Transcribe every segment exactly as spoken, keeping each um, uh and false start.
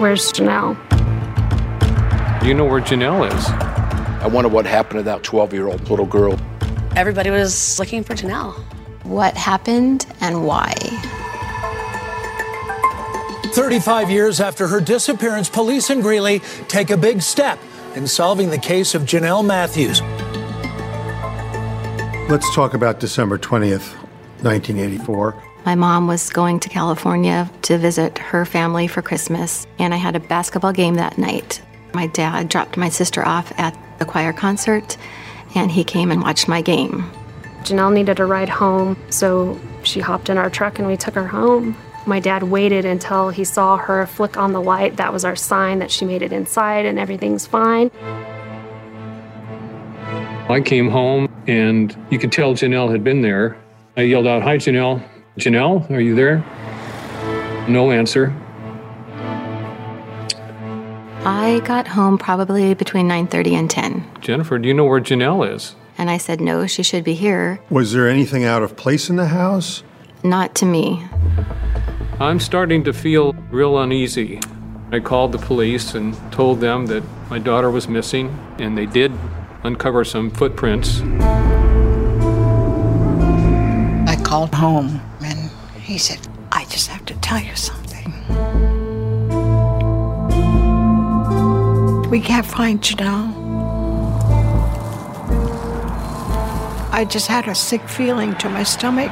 Where's Janelle? Do you know where Janelle is? I wonder what happened to that twelve-year-old little girl. Everybody was looking for Janelle. What happened and why? thirty-five years after her disappearance, police in Greeley take a big step in solving the case of Janelle Matthews. Let's talk about December twentieth, nineteen eighty-four. My mom was going to California to visit her family for Christmas, and I had a basketball game that night. My dad dropped my sister off at the choir concert, and he came and watched my game. Janelle needed a ride home, so she hopped in our truck and we took her home. My dad waited until he saw her flick on the light. That was our sign that she made it inside and everything's fine. I came home and you could tell Janelle had been there. I yelled out, "Hi, Janelle. Janelle, are you there?" No answer. I got home probably between nine thirty and ten. Jennifer, do you know where Janelle is? And I said, no, she should be here. Was there anything out of place in the house? Not to me. I'm starting to feel real uneasy. I called the police and told them that my daughter was missing, and they did uncover some footprints. I called home, and he said, I just have to tell you something. We can't find Janelle. I just had a sick feeling to my stomach.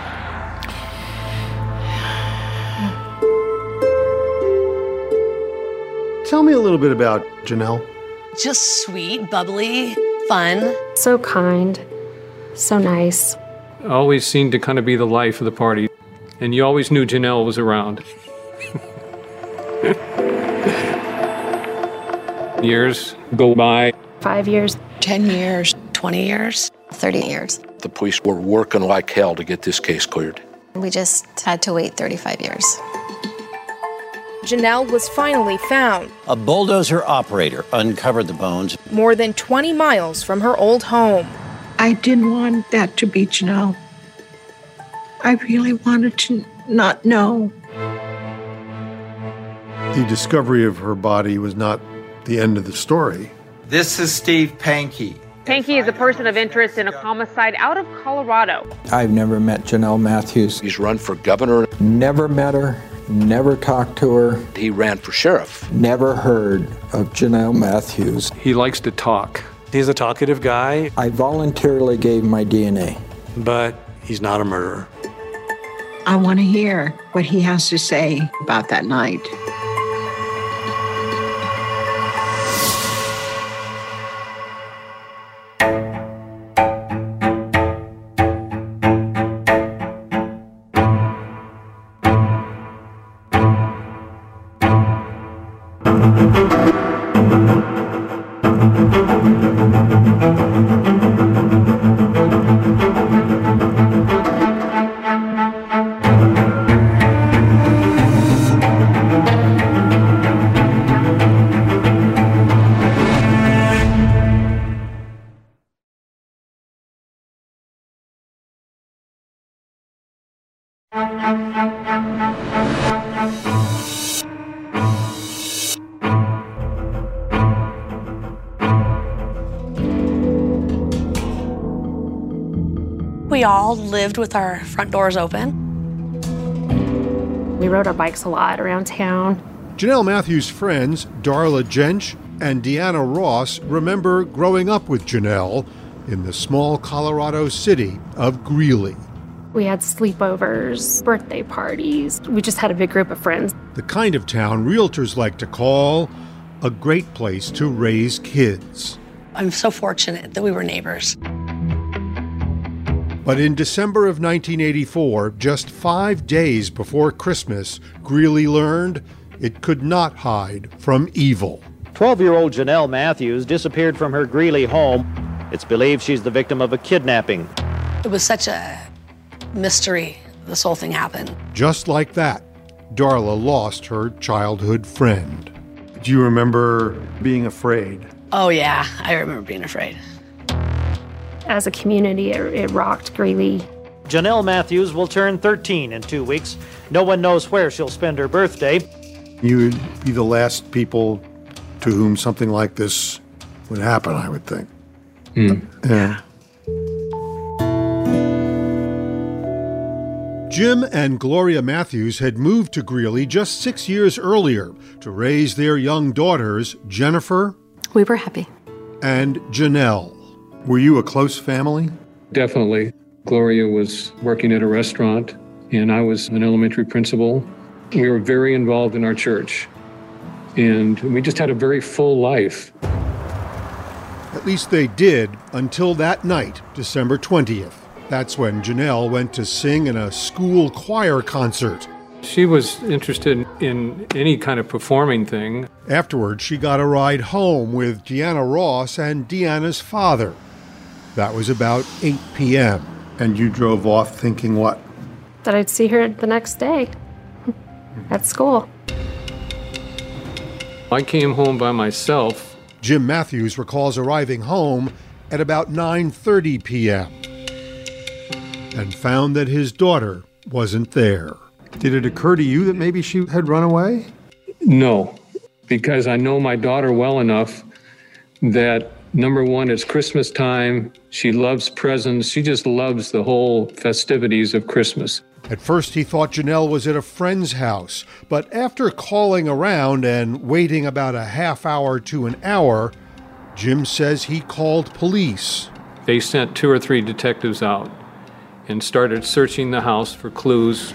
Tell me a little bit about Janelle. Just sweet, bubbly, fun. So kind, so nice. Always seemed to kind of be the life of the party, and you always knew Janelle was around. Years go by. Five years. Ten years. twenty years. thirty years. The police were working like hell to get this case cleared. We just had to wait thirty-five years. Janelle was finally found. A bulldozer operator uncovered the bones more than twenty miles from her old home. I didn't want that to be Janelle. I really wanted to not know. The discovery of her body was not the end of the story. This is Steve Pankey. Pankey is a person of interest in a homicide out of Colorado. I've never met Janelle Matthews. He's run for governor. Never met her, never talked to her. He ran for sheriff. Never heard of Janelle Matthews. He likes to talk. He's a talkative guy. I voluntarily gave my D N A. But he's not a murderer. I want to hear what he has to say about that night. We all lived with our front doors open. We rode our bikes a lot around town. Janelle Matthews' friends, Darla Jensch and Deanna Ross, remember growing up with Janelle in the small Colorado city of Greeley. We had sleepovers, birthday parties. We just had a big group of friends. The kind of town realtors like to call a great place to raise kids. I'm so fortunate that we were neighbors. But in December of nineteen eighty-four, just five days before Christmas, Greeley learned it could not hide from evil. twelve-year-old Janelle Matthews disappeared from her Greeley home. It's believed she's the victim of a kidnapping. It was such a mystery this whole thing happened. Just like that, Darla lost her childhood friend. Do you remember being afraid? Oh yeah, I remember being afraid. As a community, it, it rocked Greeley. Janelle Matthews will turn thirteen in two weeks. No one knows where she'll spend her birthday. You would be the last people to whom something like this would happen, I would think. Mm. Yeah. Jim and Gloria Matthews had moved to Greeley just six years earlier to raise their young daughters, Jennifer. We were happy. And Janelle. Were you a close family? Definitely. Gloria was working at a restaurant, and I was an elementary principal. We were very involved in our church, and we just had a very full life. At least they did until that night, December twentieth. That's when Janelle went to sing in a school choir concert. She was interested in any kind of performing thing. Afterwards, she got a ride home with Deanna Ross and Deanna's father. That was about eight p.m. And you drove off thinking what? That I'd see her the next day at school. I came home by myself. Jim Matthews recalls arriving home at about nine thirty p.m. and found that his daughter wasn't there. Did it occur to you that maybe she had run away? No, because I know my daughter well enough that, number one, it's Christmas time. She loves presents. She just loves the whole festivities of Christmas. At first, he thought Janelle was at a friend's house, but after calling around and waiting about a half hour to an hour, Jim says he called police. They sent two or three detectives out and started searching the house for clues.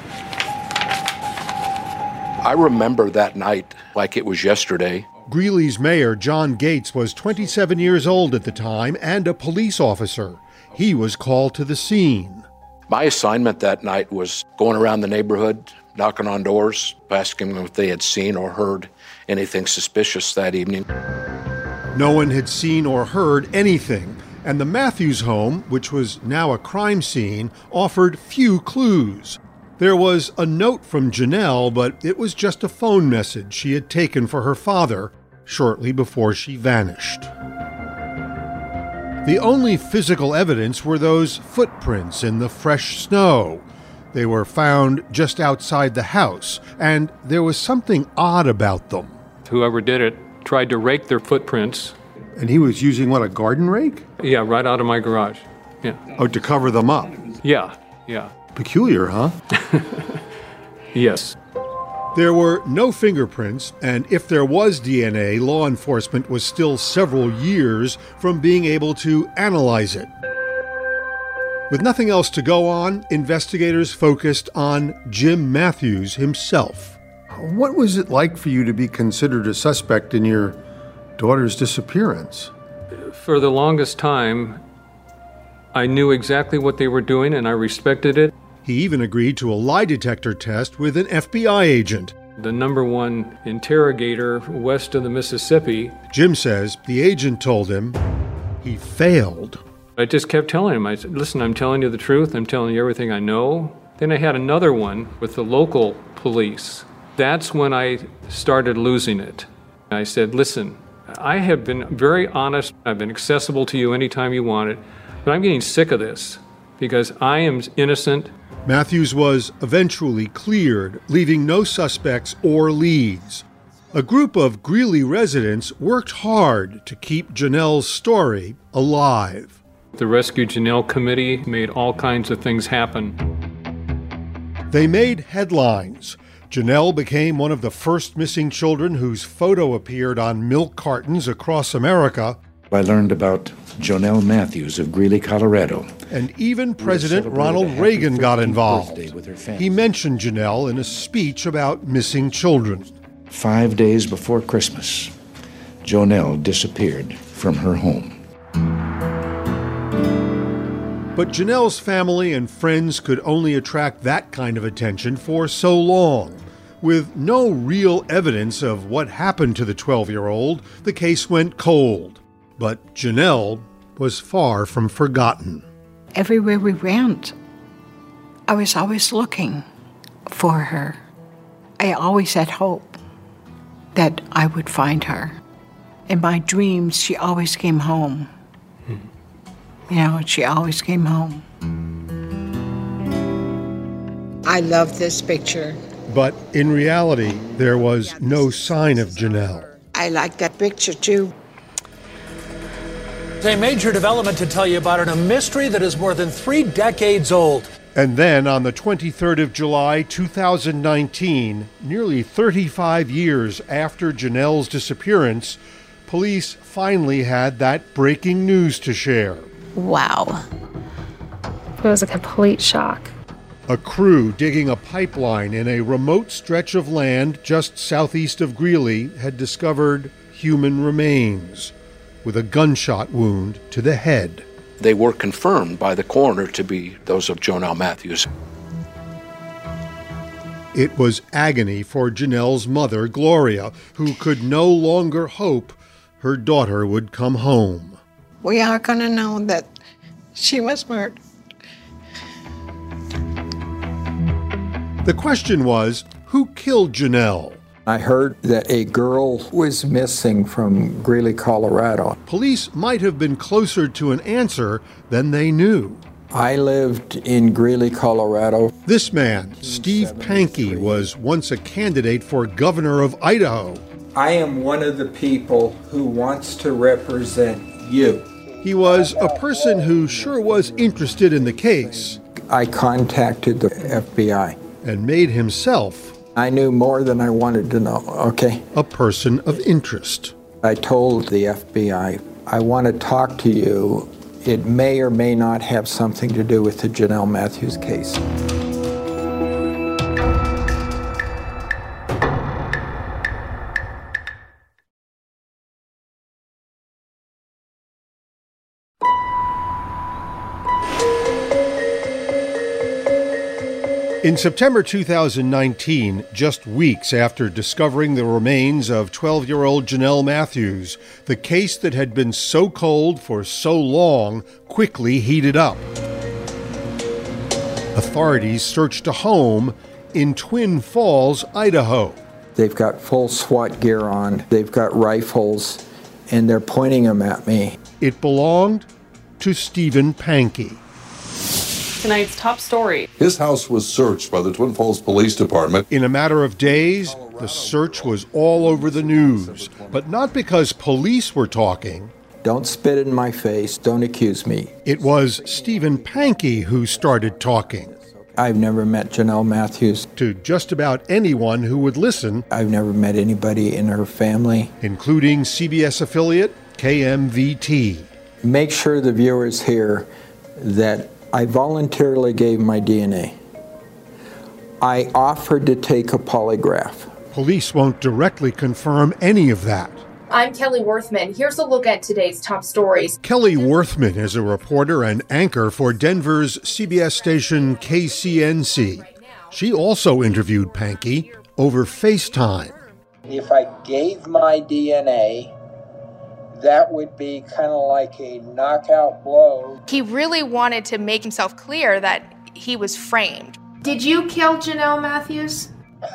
I remember that night like it was yesterday. Greeley's mayor, John Gates, was twenty-seven years old at the time and a police officer. He was called to the scene. My assignment that night was going around the neighborhood, knocking on doors, asking them if they had seen or heard anything suspicious that evening. No one had seen or heard anything, and the Matthews home, which was now a crime scene, offered few clues. There was a note from Janelle, but it was just a phone message she had taken for her father shortly before she vanished. The only physical evidence were those footprints in the fresh snow. They were found just outside the house, and there was something odd about them. Whoever did it tried to rake their footprints. And he was using, what, a garden rake? Yeah, right out of my garage. Yeah. Oh, to cover them up? Yeah, yeah. Peculiar, huh? Yes. There were no fingerprints, and if there was D N A, law enforcement was still several years from being able to analyze it. With nothing else to go on, investigators focused on Jim Matthews himself. What was it like for you to be considered a suspect in your daughter's disappearance? For the longest time, I knew exactly what they were doing, and I respected it. He even agreed to a lie detector test with an F B I agent. The number one interrogator west of the Mississippi. Jim says the agent told him he failed. I just kept telling him, I said, listen, I'm telling you the truth. I'm telling you everything I know. Then I had another one with the local police. That's when I started losing it. I said, listen, I have been very honest. I've been accessible to you anytime you want it, but I'm getting sick of this because I am innocent. Matthews was eventually cleared, leaving no suspects or leads. A group of Greeley residents worked hard to keep Janelle's story alive. The Rescue Janelle Committee made all kinds of things happen. They made headlines. Janelle became one of the first missing children whose photo appeared on milk cartons across America. I learned about Janelle Matthews of Greeley, Colorado. And even President Ronald Reagan got involved. He mentioned Janelle in a speech about missing children. Five days before Christmas, Janelle disappeared from her home. But Janelle's family and friends could only attract that kind of attention for so long. With no real evidence of what happened to the twelve-year-old, the case went cold. But Janelle was far from forgotten. Everywhere we went, I was always looking for her. I always had hope that I would find her. In my dreams, she always came home. Hmm. You know, she always came home. I love this picture. But in reality, there was no sign of Janelle. I like that picture too. A major development to tell you about in a mystery that is more than three decades old. And then on the twenty-third of July, two thousand nineteen, nearly thirty-five years after Janelle's disappearance, police finally had that breaking news to share. Wow. It was a complete shock. A crew digging a pipeline in a remote stretch of land just southeast of Greeley had discovered human remains with a gunshot wound to the head. They were confirmed by the coroner to be those of Jonelle Matthews. It was agony for Janelle's mother, Gloria, who could no longer hope her daughter would come home. We are going to know that she was murdered. The question was, who killed Janelle? I heard that a girl was missing from Greeley, Colorado. Police might have been closer to an answer than they knew. I lived in Greeley, Colorado. This man, Steve Pankey, was once a candidate for governor of Idaho. I am one of the people who wants to represent you. He was a person who sure was interested in the case. I contacted the F B I. And made himself, I knew more than I wanted to know, okay? A person of interest. I told the F B I, I want to talk to you. It may or may not have something to do with the Janelle Matthews case. In September two thousand nineteen, just weeks after discovering the remains of twelve-year-old Janelle Matthews, the case that had been so cold for so long quickly heated up. Authorities searched a home in Twin Falls, Idaho. They've got full SWAT gear on, they've got rifles, and they're pointing them at me. It belonged to Stephen Pankey. Tonight's top story. His house was searched by the Twin Falls Police Department. In a matter of days, the search was all over the news, but not because police were talking. Don't spit in my face, don't accuse me. It was Stephen Pankey who started talking. I've never met Janelle Matthews. To just about anyone who would listen. I've never met anybody in her family. Including C B S affiliate K M V T. Make sure the viewers hear that I voluntarily gave my D N A. I offered to take a polygraph. Police won't directly confirm any of that. I'm Kelly Worthman. Here's a look at today's top stories. Kelly Worthman is a reporter and anchor for Denver's C B S station K C N C. She also interviewed Pankey over FaceTime. If I gave my D N A, that would be kind of like a knockout blow. He really wanted to make himself clear that he was framed. Did you kill Janelle Matthews?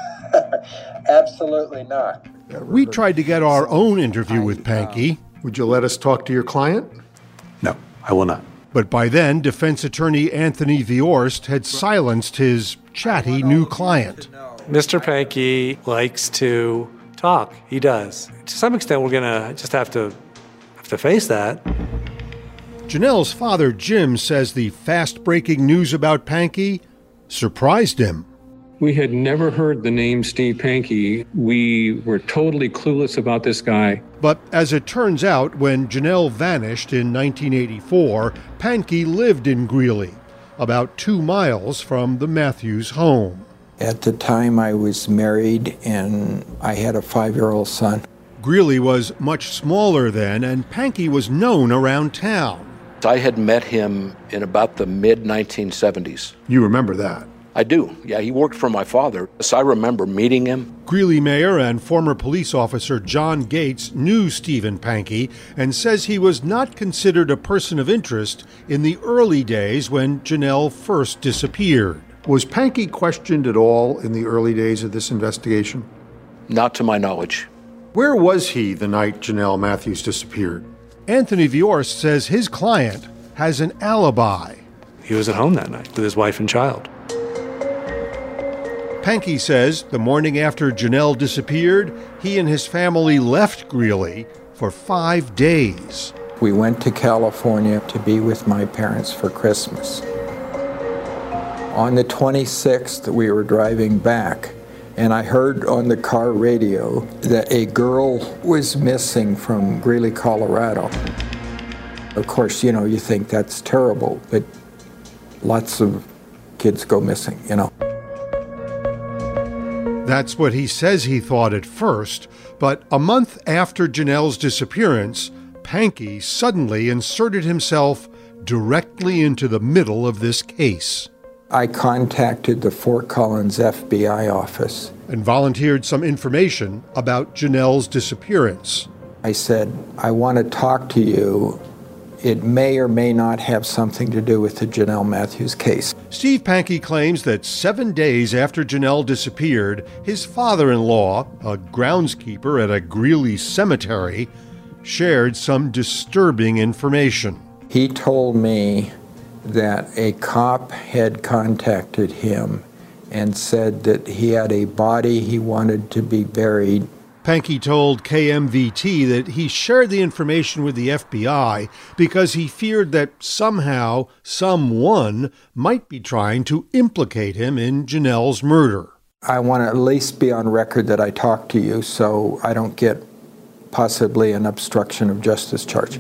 Absolutely not. We tried to get our own interview with Pankey. Would you let us talk to your client? No, I will not. But by then, defense attorney Anthony Viorst had silenced his chatty new client. Mister Pankey likes to talk. He does. To some extent, we're going to just have to have to face that. Janelle's father, Jim, says the fast-breaking news about Pankey surprised him. We had never heard the name Steve Pankey. We were totally clueless about this guy. But as it turns out, when Janelle vanished in nineteen eighty-four, Pankey lived in Greeley, about two miles from the Matthews home. At the time, I was married and I had a five-year-old son. Greeley was much smaller then, and Pankey was known around town. I had met him in about the mid nineteen seventies. You remember that? I do. Yeah, he worked for my father, so I remember meeting him. Greeley mayor and former police officer John Gates knew Stephen Pankey and says he was not considered a person of interest in the early days when Janelle first disappeared. Was Pankey questioned at all in the early days of this investigation? Not to my knowledge. Where was he the night Janelle Matthews disappeared? Anthony Viorst says his client has an alibi. He was at home that night with his wife and child. Pankey says the morning after Janelle disappeared, he and his family left Greeley for five days. We went to California to be with my parents for Christmas. On the twenty-sixth, we were driving back, and I heard on the car radio that a girl was missing from Greeley, Colorado. Of course, you know, you think that's terrible, but lots of kids go missing, you know. That's what he says he thought at first, but a month after Janelle's disappearance, Pankey suddenly inserted himself directly into the middle of this case. I contacted the Fort Collins F B I office and volunteered some information about Janelle's disappearance. I said, I want to talk to you. It may or may not have something to do with the Janelle Matthews case. Steve Pankey claims that seven days after Janelle disappeared, his father-in-law, a groundskeeper at a Greeley cemetery, shared some disturbing information. He told me that a cop had contacted him and said that he had a body he wanted to be buried. Pankey told K M V T that he shared the information with the F B I because he feared that somehow someone might be trying to implicate him in Janelle's murder. I want to at least be on record that I talked to you so I don't get possibly an obstruction of justice charge.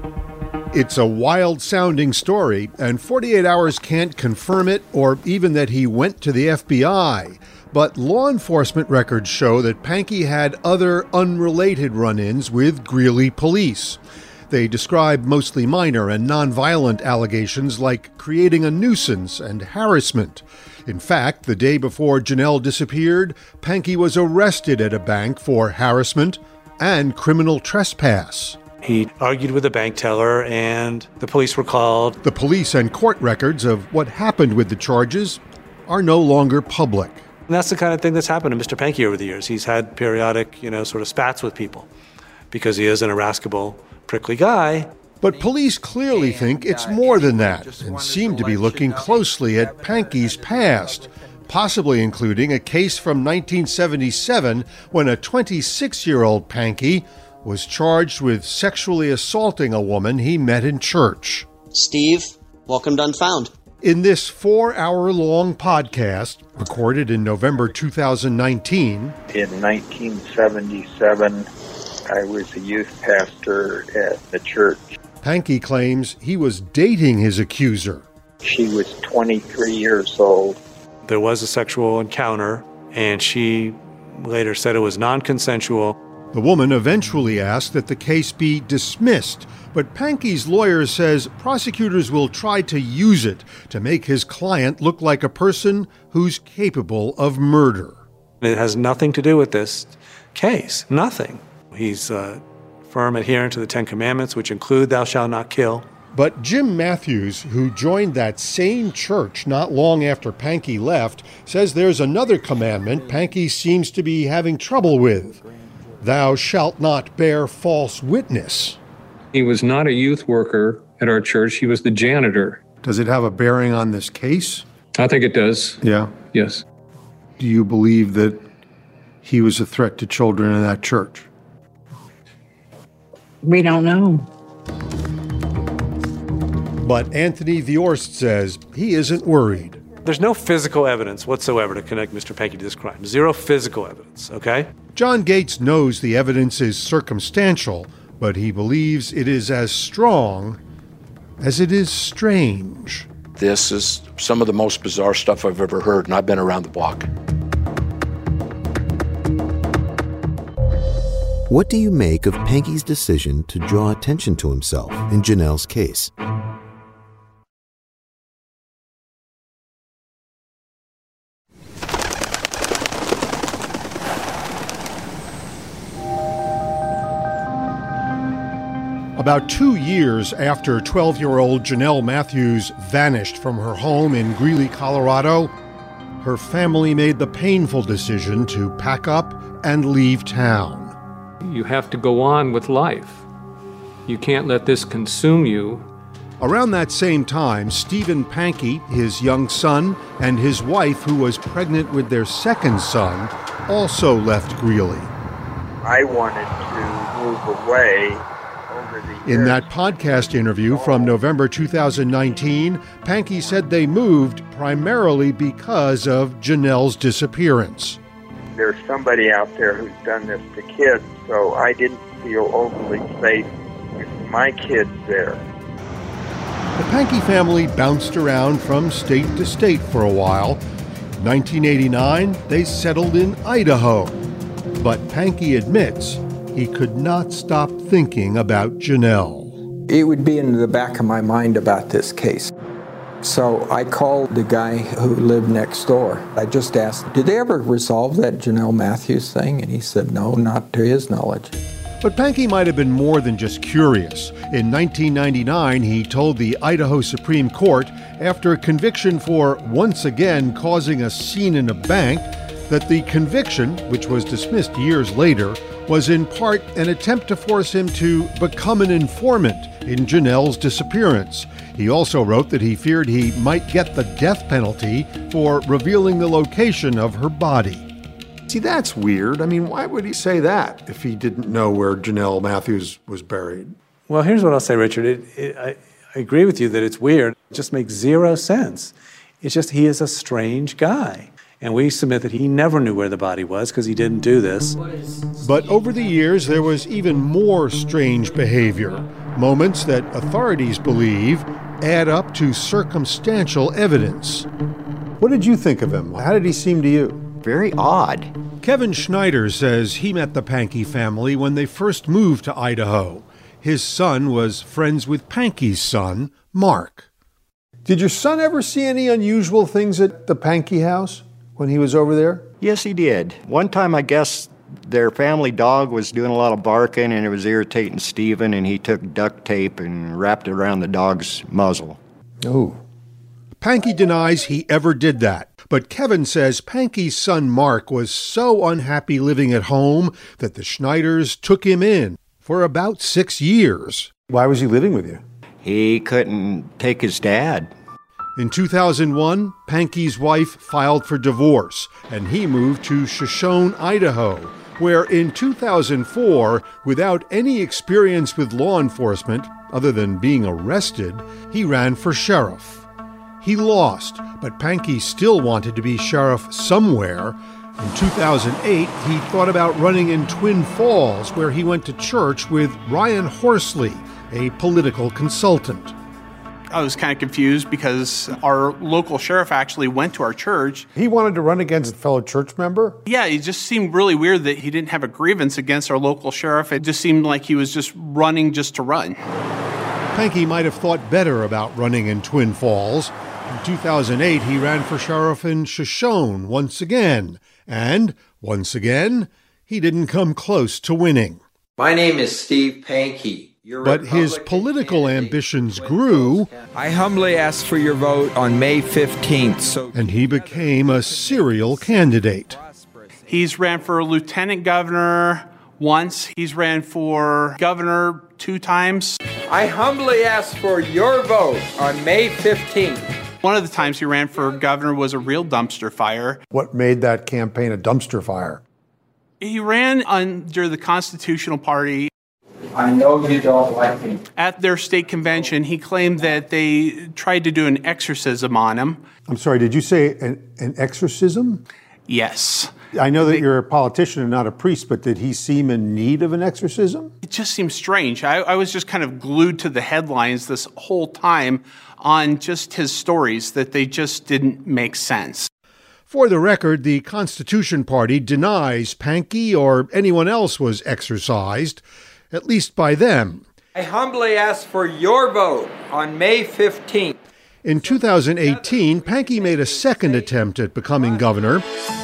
It's a wild-sounding story, and forty-eight hours can't confirm it or even that he went to the F B I. But law enforcement records show that Pankey had other unrelated run-ins with Greeley police. They describe mostly minor and nonviolent allegations like creating a nuisance and harassment. In fact, the day before Janelle disappeared, Pankey was arrested at a bank for harassment and criminal trespass. He argued with the bank teller, and the police were called. The police and court records of what happened with the charges are no longer public. And that's the kind of thing that's happened to Mister Pankey over the years. He's had periodic, you know, sort of spats with people because he is an irascible, prickly guy. But police clearly think it's more than that and seem to be looking closely at Pankey's past, possibly including a case from nineteen seventy-seven when a twenty-six-year-old Pankey was charged with sexually assaulting a woman he met in church. Steve, welcome to Unfound. In this four-hour-long podcast, recorded in November two thousand nineteen... In nineteen seventy-seven, I was a youth pastor at the church. Pankey claims he was dating his accuser. She was twenty-three years old. There was a sexual encounter, and she later said it was non-consensual. The woman eventually asked that the case be dismissed, but Pankey's lawyer says prosecutors will try to use it to make his client look like a person who's capable of murder. It has nothing to do with this case, nothing. He's a firm adherent to the Ten Commandments, which include thou shalt not kill. But Jim Matthews, who joined that same church not long after Pankey left, says there's another commandment Pankey seems to be having trouble with. Thou shalt not bear false witness. He was not a youth worker at our church. He was the janitor. Does it have a bearing on this case? I think it does. Yeah? Yes. Do you believe that he was a threat to children in that church? We don't know. But Anthony Viorst says he isn't worried. There's no physical evidence whatsoever to connect Mister Pankey to this crime. Zero physical evidence, okay? John Gates knows the evidence is circumstantial, but he believes it is as strong as it is strange. This is some of the most bizarre stuff I've ever heard, and I've been around the block. What do you make of Pankey's decision to draw attention to himself in Janelle's case? About two years after twelve-year-old Janelle Matthews vanished from her home in Greeley, Colorado, her family made the painful decision to pack up and leave town. You have to go on with life. You can't let this consume you. Around that same time, Stephen Pankey, his young son, and his wife, who was pregnant with their second son, also left Greeley. I wanted to move away over the years. In that podcast interview from November two thousand nineteen, Pankey said they moved primarily because of Janelle's disappearance. There's somebody out there who's done this to kids, so I didn't feel overly safe with my kids there. The Pankey family bounced around from state to state for a while. In nineteen eighty-nine, they settled in Idaho. But Pankey admits he could not stop thinking about Janelle. It would be in the back of my mind about this case. So I called the guy who lived next door. I just asked, did they ever resolve that Janelle Matthews thing? And he said, no, not to his knowledge. But Pankey might have been more than just curious. In nineteen ninety-nine, he told the Idaho Supreme Court, after a conviction for once again causing a scene in a bank, that the conviction, which was dismissed years later, was in part an attempt to force him to become an informant in Janelle's disappearance. He also wrote that he feared he might get the death penalty for revealing the location of her body. See, that's weird. I mean, why would he say that if he didn't know where Janelle Matthews was buried? Well, here's what I'll say, Richard. It, it, I, I agree with you that it's weird. It just makes zero sense. It's just he is a strange guy. And we submit that he never knew where the body was because he didn't do this. But over the years, there was even more strange behavior, moments that authorities believe add up to circumstantial evidence. What did you think of him? How did he seem to you? Very odd. Kevin Schneider says he met the Pankey family when they first moved to Idaho. His son was friends with Pankey's son, Mark. Did your son ever see any unusual things at the Pankey house when he was over there? Yes, he did. One time, I guess, their family dog was doing a lot of barking and it was irritating Stephen, and he took duct tape and wrapped it around the dog's muzzle. Oh. Pankey denies he ever did that, but Kevin says Pankey's son Mark was so unhappy living at home that the Schneiders took him in for about six years. Why was he living with you? He couldn't take his dad. In two thousand one, Pankey's wife filed for divorce, and he moved to Shoshone, Idaho, where in two thousand four, without any experience with law enforcement, other than being arrested, he ran for sheriff. He lost, but Pankey still wanted to be sheriff somewhere. In two thousand eight, he thought about running in Twin Falls, where he went to church with Ryan Horsley, a political consultant. I was kind of confused because our local sheriff actually went to our church. He wanted to run against a fellow church member? Yeah, it just seemed really weird that he didn't have a grievance against our local sheriff. It just seemed like he was just running just to run. Pankey might have thought better about running in Twin Falls. In two thousand eight, he ran for sheriff in Shoshone once again. And, once again, he didn't come close to winning. My name is Steve Pankey. But his political ambitions grew. I humbly ask for your vote on May fifteenth. So and he became a serial candidate. He's ran for lieutenant governor once. He's ran for governor two times. I humbly ask for your vote on May fifteenth. One of the times he ran for governor was a real dumpster fire. What made that campaign a dumpster fire? He ran under the Constitutional Party. I know you don't like me. At their state convention, he claimed that they tried to do an exorcism on him. I'm sorry, did you say an, an exorcism? Yes. I know that they, you're a politician and not a priest, but did he seem in need of an exorcism? It just seems strange. I, I was just kind of glued to the headlines this whole time on just his stories, that they just didn't make sense. For the record, the Constitution Party denies Pankey or anyone else was exorcised, at least by them. I humbly ask for your vote on May fifteenth. In two thousand eighteen, Pankey made a second attempt at becoming governor,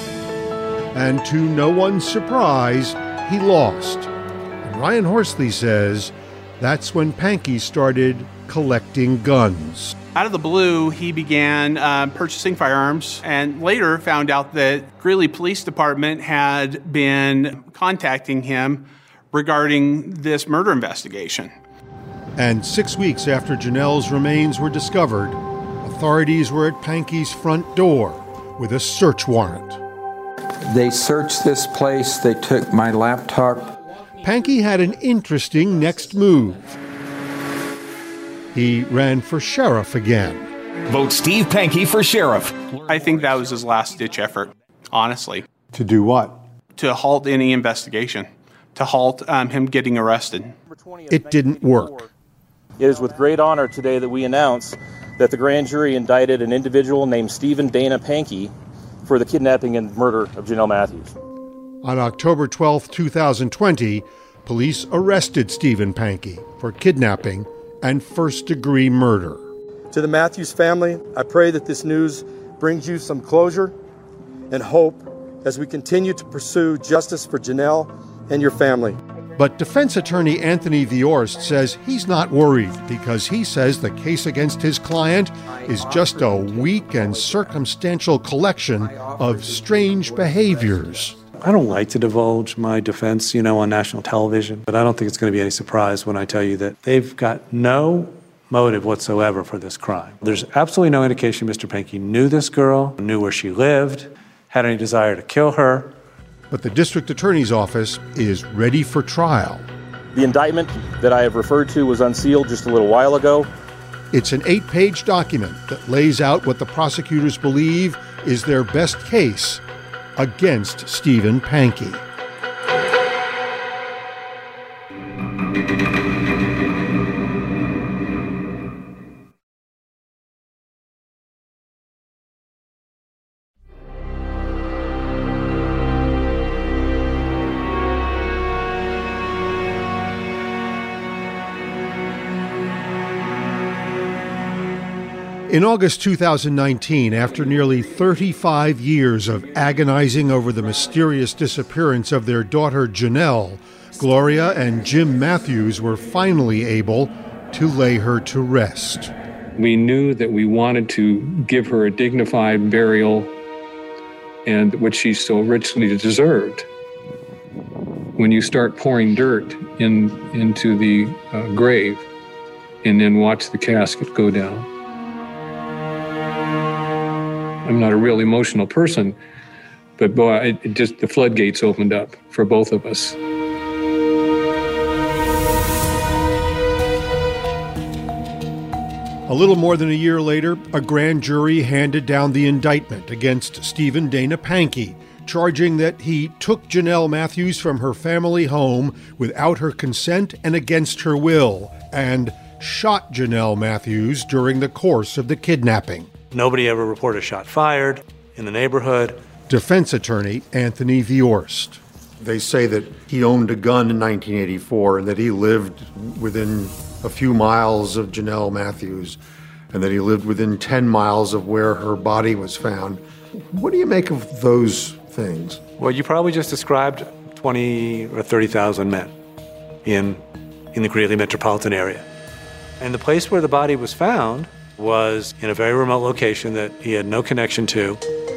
and to no one's surprise, he lost. And Ryan Horsley says that's when Pankey started collecting guns. Out of the blue, he began uh, purchasing firearms, and later found out that Greeley Police Department had been contacting him regarding this murder investigation. And six weeks after Janelle's remains were discovered, authorities were at Pankey's front door with a search warrant. They searched this place. They took my laptop. Pankey had an interesting next move. He ran for sheriff again. Vote Steve Pankey for sheriff. I think that was his last-ditch effort, honestly. To do what? To halt any investigation, to halt um, him getting arrested. It didn't work. It is with great honor today that we announce that the grand jury indicted an individual named Stephen Dana Pankey for the kidnapping and murder of Janelle Matthews. On October twelfth, two thousand twenty, police arrested Stephen Pankey for kidnapping and first-degree murder. To the Matthews family, I pray that this news brings you some closure and hope as we continue to pursue justice for Janelle and your family. But defense attorney Anthony Viorst says he's not worried because he says the case against his client is just a weak and circumstantial collection of strange behaviors. I don't like to divulge my defense, you know, on national television, but I don't think it's going to be any surprise when I tell you that they've got no motive whatsoever for this crime. There's absolutely no indication Mister Pankey knew this girl, knew where she lived, had any desire to kill her. But the district attorney's office is ready for trial. The indictment that I have referred to was unsealed just a little while ago. It's an eight-page document that lays out what the prosecutors believe is their best case against Stephen Pankey. In August two thousand nineteen, after nearly thirty-five years of agonizing over the mysterious disappearance of their daughter Janelle, Gloria and Jim Matthews were finally able to lay her to rest. We knew that we wanted to give her a dignified burial, and which she so richly deserved. When you start pouring dirt in into the uh, grave and then watch the casket go down, I'm not a real emotional person, but boy, it, it just the floodgates opened up for both of us. A little more than a year later, a grand jury handed down the indictment against Stephen Dana Pankey, charging that he took Janelle Matthews from her family home without her consent and against her will, and shot Janelle Matthews during the course of the kidnapping. Nobody ever reported a shot fired in the neighborhood. Defense attorney Anthony Viorst. They say that he owned a gun in nineteen eighty-four and that he lived within a few miles of Janelle Matthews and that he lived within ten miles of where her body was found. What do you make of those things? Well, you probably just described twenty or thirty thousand men in, in the Greeley metropolitan area. And the place where the body was found was in a very remote location that he had no connection to.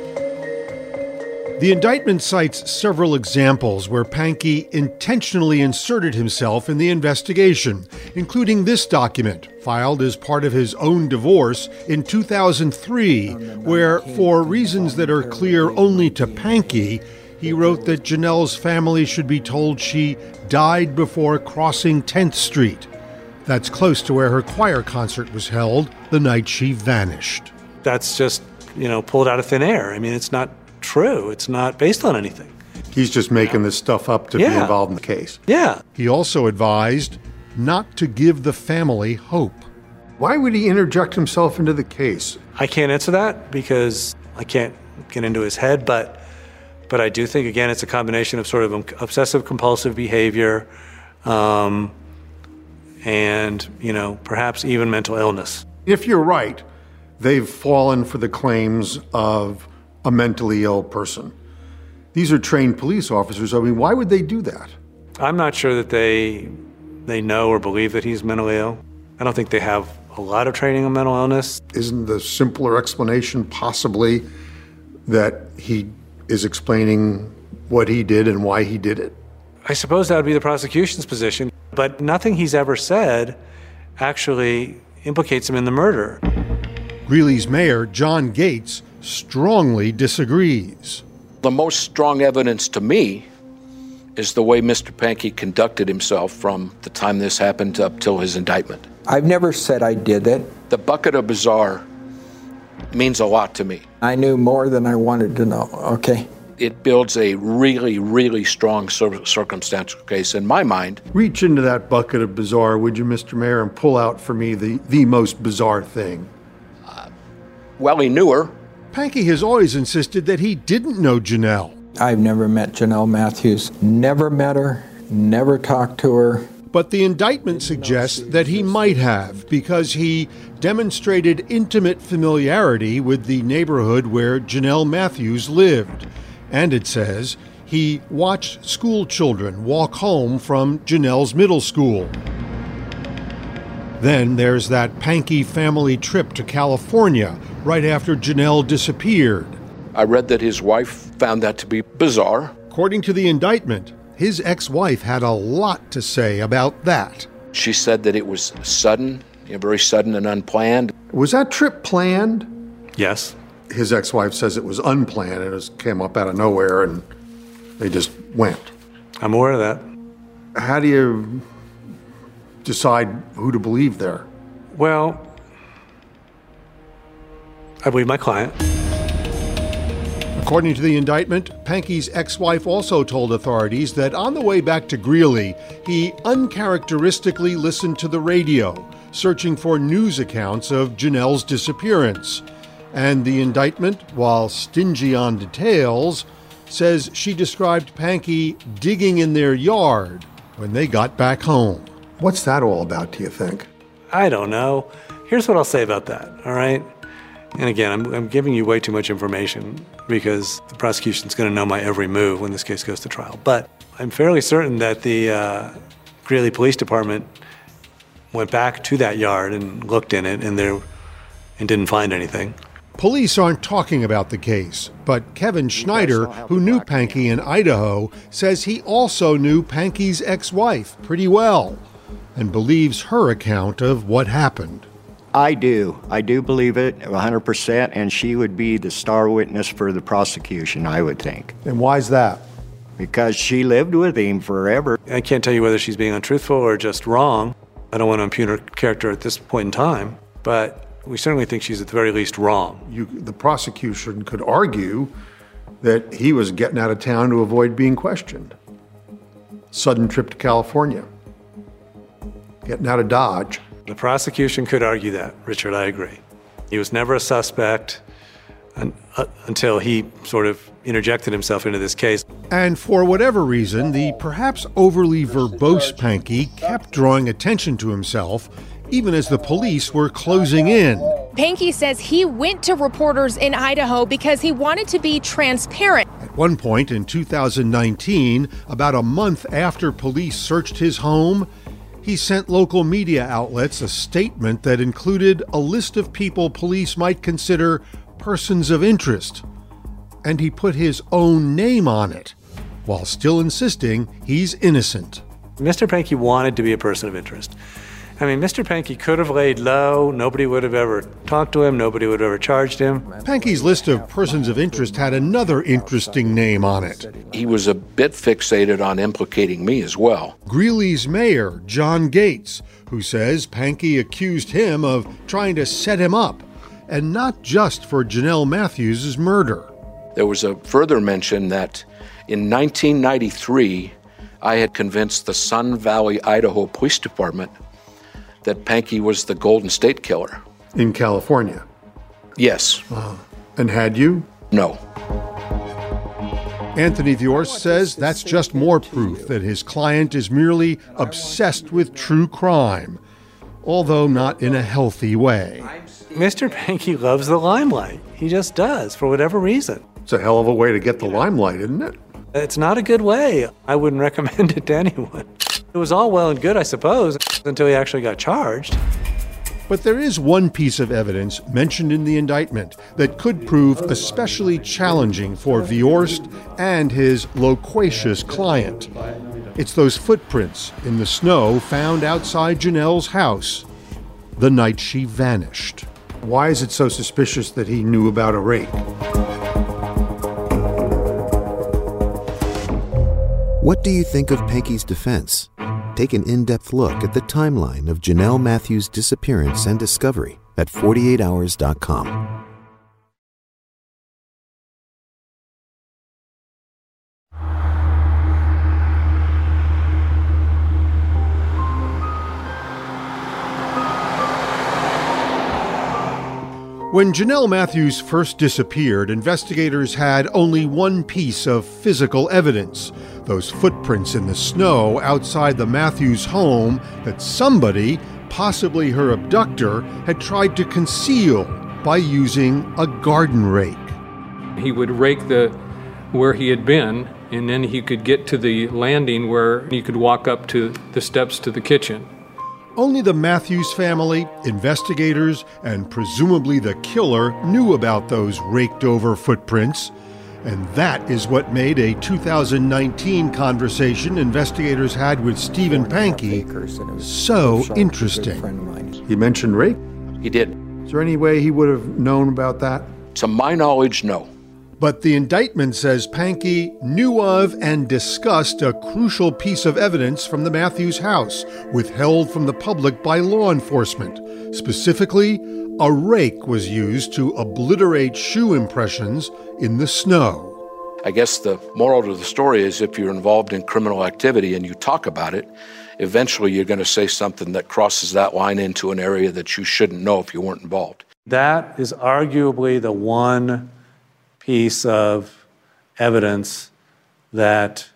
The indictment cites several examples where Pankey intentionally inserted himself in the investigation, including this document, filed as part of his own divorce in two thousand three, where, for reasons that are clear only to Pankey, he wrote that Janelle's family should be told she died before crossing tenth street. That's close to where her choir concert was held the night she vanished. That's just, you know, pulled out of thin air. I mean, it's not true. It's not based on anything. He's just making this stuff up to yeah. be involved in the case. Yeah. He also advised not to give the family hope. Why would he interject himself into the case? I can't answer that because I can't get into his head, but but I do think, again, it's a combination of sort of obsessive-compulsive behavior, um, and, you know, perhaps even mental illness. If you're right, they've fallen for the claims of a mentally ill person. These are trained police officers. I mean, why would they do that? I'm not sure that they they know or believe that he's mentally ill. I don't think they have a lot of training on mental illness. Isn't the simpler explanation possibly that he is explaining what he did and why he did it? I suppose that would be the prosecution's position, but nothing he's ever said actually implicates him in the murder. Greeley's mayor, John Gates, strongly disagrees. The most strong evidence to me is the way Mister Pankey conducted himself from the time this happened up till his indictment. I've never said I did it. The bucket of bizarre means a lot to me. I knew more than I wanted to know, okay? It builds a really, really strong cir- circumstantial case in my mind. Reach into that bucket of bizarre, would you, Mister Mayor, and pull out for me the, the most bizarre thing? Uh, well, he knew her. Pankey has always insisted that he didn't know Janelle. I've never met Janelle Matthews. Never met her, never talked to her. But the indictment suggests that he might have, because he demonstrated intimate familiarity with the neighborhood where Janelle Matthews lived. And it says he watched school children walk home from Janelle's middle school. Then there's that Pankey family trip to California right after Janelle disappeared. I read that his wife found that to be bizarre. According to the indictment, his ex-wife had a lot to say about that. She said that it was sudden, you know, very sudden and unplanned. Was that trip planned? Yes. His ex-wife says it was unplanned and it just came up out of nowhere and they just went. I'm aware of that. How do you decide who to believe there? Well, I believe my client. According to the indictment, Pankey's ex-wife also told authorities that on the way back to Greeley, he uncharacteristically listened to the radio, searching for news accounts of Janelle's disappearance. And the indictment, while stingy on details, says she described Pankey digging in their yard when they got back home. What's that all about, do you think? I don't know. Here's what I'll say about that, all right? And again, I'm, I'm giving you way too much information because the prosecution's going to know my every move when this case goes to trial. But I'm fairly certain that the uh, Greeley Police Department went back to that yard and looked in it and there and didn't find anything. Police aren't talking about the case, but Kevin Schneider, who knew Pankey in Idaho, says he also knew Pankey's ex-wife pretty well and believes her account of what happened. I do. I do believe it one hundred percent, and she would be the star witness for the prosecution, I would think. And why's that? Because she lived with him forever. I can't tell you whether she's being untruthful or just wrong. I don't want to impugn her character at this point in time, but we certainly think she's at the very least wrong. You, the prosecution could argue that he was getting out of town to avoid being questioned. Sudden trip to California. Getting out of Dodge. The prosecution could argue that, Richard, I agree. He was never a suspect un- uh, until he sort of interjected himself into this case. And for whatever reason, the perhaps overly verbose Pankey kept drawing attention to himself even as the police were closing in. Pankey says he went to reporters in Idaho because he wanted to be transparent. At one point in two thousand nineteen, about a month after police searched his home, he sent local media outlets a statement that included a list of people police might consider persons of interest. And he put his own name on it, while still insisting he's innocent. Mister Pankey wanted to be a person of interest. I mean, Mister Pankey could have laid low. Nobody would have ever talked to him. Nobody would have ever charged him. Pankey's list of persons of interest had another interesting name on it. He was a bit fixated on implicating me as well. Greeley's mayor, John Gates, who says Pankey accused him of trying to set him up, and not just for Janelle Matthews' murder. There was a further mention that in nineteen ninety-three, I had convinced the Sun Valley, Idaho Police Department that Pankey was the Golden State Killer. In California? Yes. Uh, and had you? No. Anthony Viorst says that's just more proof that his client is merely obsessed with true crime, although not in a healthy way. Mister Pankey loves the limelight. He just does, for whatever reason. It's a hell of a way to get the limelight, isn't it? It's not a good way. I wouldn't recommend it to anyone. It was all well and good, I suppose, until he actually got charged. But there is one piece of evidence mentioned in the indictment that could prove especially challenging for Viorst and his loquacious client. It's those footprints in the snow found outside Janelle's house. the night she vanished. Why is it so suspicious that he knew about a rake? What do you think of Panky's defense? Take an in-depth look at the timeline of Janelle Matthews' disappearance and discovery at forty-eight hours dot com. When Janelle Matthews first disappeared, investigators had only one piece of physical evidence, those footprints in the snow outside the Matthews home that somebody, possibly her abductor, had tried to conceal by using a garden rake. He would rake the where he had been, and then he could get to the landing where he could walk up to the steps to the kitchen. Only the Matthews family, investigators, and presumably the killer knew about those raked-over footprints. And that is what made a two thousand nineteen conversation investigators had with Stephen Pankey so interesting. He mentioned rake? He did. Is there any way he would have known about that? To my knowledge, no. But the indictment says Pankey knew of and discussed a crucial piece of evidence from the Matthews house, withheld from the public by law enforcement. Specifically, a rake was used to obliterate shoe impressions in the snow. I guess the moral to the story is if you're involved in criminal activity and you talk about it, eventually you're going to say something that crosses that line into an area that you shouldn't know if you weren't involved. That is arguably the one piece of evidence that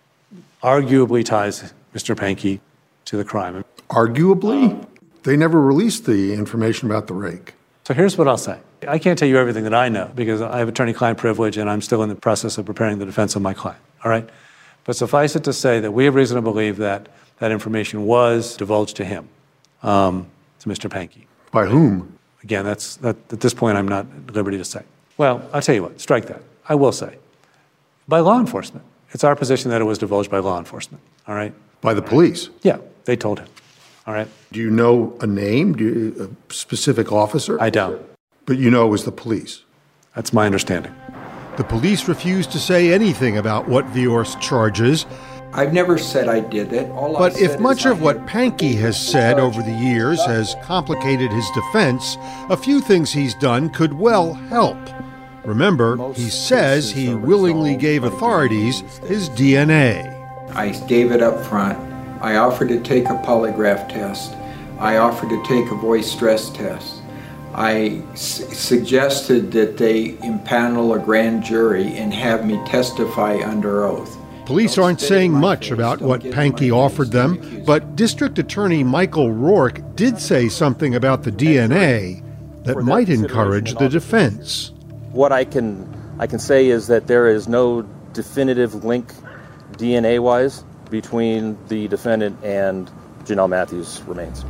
arguably ties Mister Pankey to the crime. Arguably? They never released the information about the rake. So here's what I'll say. I can't tell you everything that I know because I have attorney-client privilege and I'm still in the process of preparing the defense of my client, all right? But suffice it to say that we have reason to believe that that information was divulged to him, um, to Mister Pankey. By whom? Again, that's that, at this point I'm not at liberty to say. Well, I'll tell you what, strike that. I will say. By law enforcement. It's our position that it was divulged by law enforcement, all right? By the police? Yeah, they told him, all right? Do you know a name, Do you, a specific officer? I don't. But you know it was the police? That's my understanding. The police refused to say anything about what Viorst charges. I've never said I did it. All but I if said much is of I what Pankey has said over the years has complicated his defense, a few things he's done could well help. Remember, he says he willingly gave authorities his D N A. I gave it up front. I offered to take a polygraph test. I offered to take a voice stress test. I s- suggested that they impanel a grand jury and have me testify under oath. Police aren't saying much about what Pankey offered them, but District Attorney Michael Rourke did say something about the D N A that might encourage the defense. What I can I can say is that there is no definitive link D N A-wise between the defendant and Janelle Matthews' remains.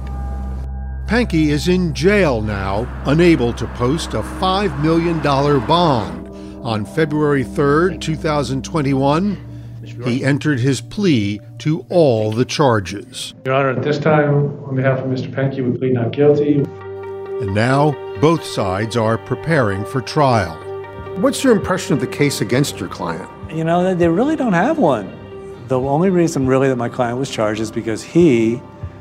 Pankey is in jail now, unable to post a five million dollars bond. On February third, twenty twenty-one, he entered his plea to all the charges. Your Honor, at this time, on behalf of Mister Pankey, we plead not guilty. And now, both sides are preparing for trial. What's your impression of the case against your client? You know, they really don't have one. The only reason really that my client was charged is because he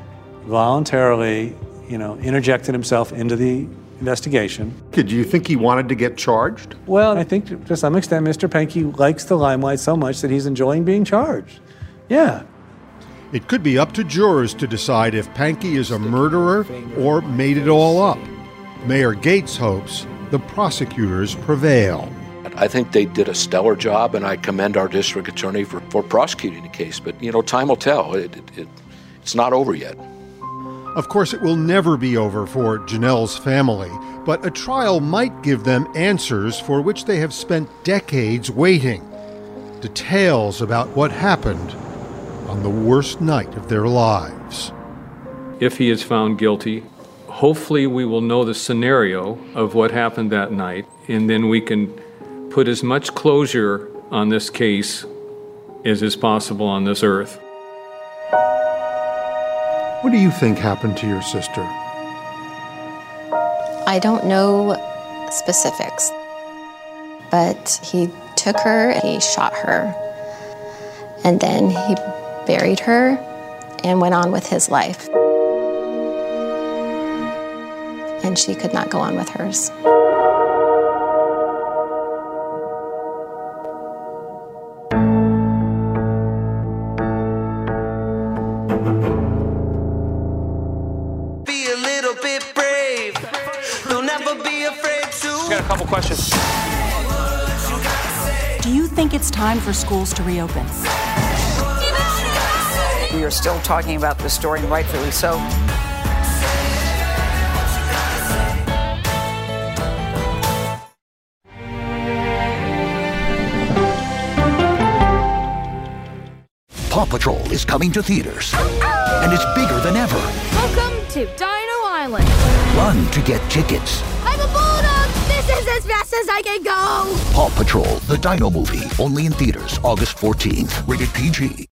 voluntarily, you know, interjected himself into the investigation. Do you think he wanted to get charged? Well, I think to some extent Mister Pankey likes the limelight so much that he's enjoying being charged. Yeah. It could be up to jurors to decide if Pankey is a murderer or made it all up. Mayor Gates hopes the prosecutors prevail. I think they did a stellar job, and I commend our district attorney for, for prosecuting the case. But, you know, time will tell. It, it, it, it's not over yet. Of course, it will never be over for Janelle's family, but a trial might give them answers for which they have spent decades waiting. Details about what happened on the worst night of their lives. If he is found guilty, hopefully we will know the scenario of what happened that night, and then we can put as much closure on this case as is possible on this earth. What do you think happened to your sister? I don't know specifics, but he took her, he shot her, and then he buried her and went on with his life. And she could not go on with hers. Be a little bit brave. Don't ever be afraid to. Got a couple questions. Do you think it's time for schools to reopen? We are still talking about this story, and rightfully so. Paw Patrol is coming to theaters, and it's bigger than ever. Welcome to Dino Island. Run to get tickets. I'm a bulldog. This is as fast as I can go. Paw Patrol, the Dino movie, only in theaters August fourteenth. Rated P G.